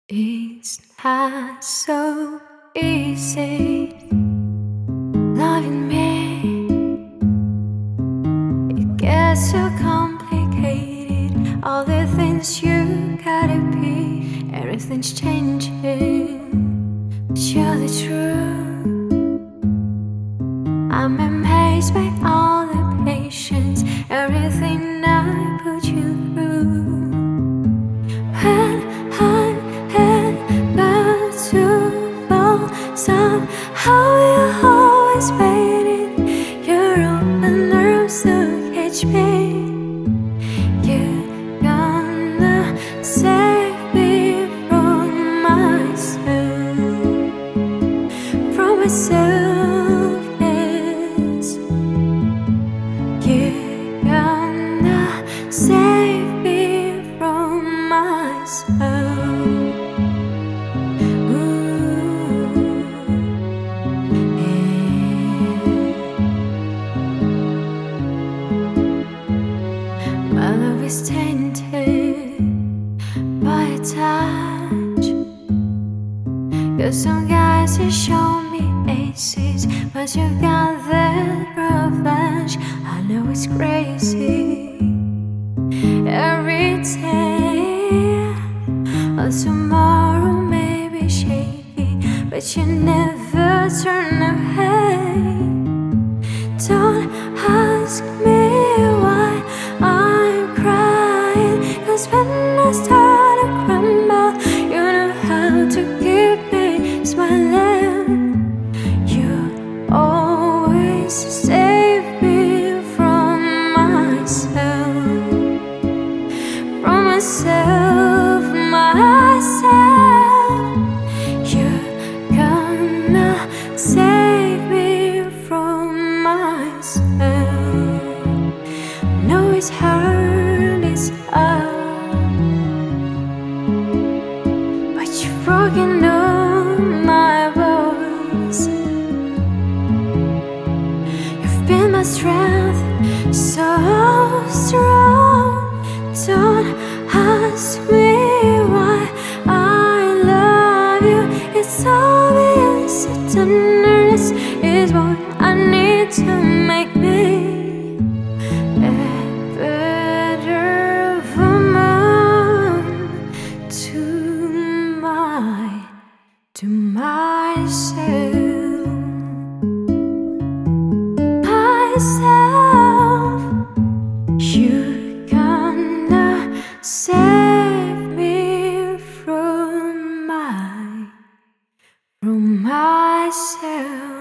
It's not so easy loving me. It gets so complicated. All the things you gotta be, everything's changing. But you're the truth. I'm amazed by all the patience, everything I put you through. When I'm about to fall, somehow you always waited. Your open arms to catch me. You're gonna save me from myself, from myself. Yes, you're gonna save me from myself. My love is tainted by a touch. 'Cause some guys they show me aces, but you got that raw flash. I know it's crazy. Every day or tomorrow may be shaky, but you never turn away. Don't ask me why I'm crying, 'cause when I start to crumble, you know how to keep me smiling. You always save me from myself, from myself, myself. You're gonna save me from myself. No, it's hard, it's up, but you've broken all my bones. You've been my strength, so strong. Don't ask me why I love you. It's obvious that tenderness is what I need to make me a better woman to myself, myself. You're gonna save me from myself.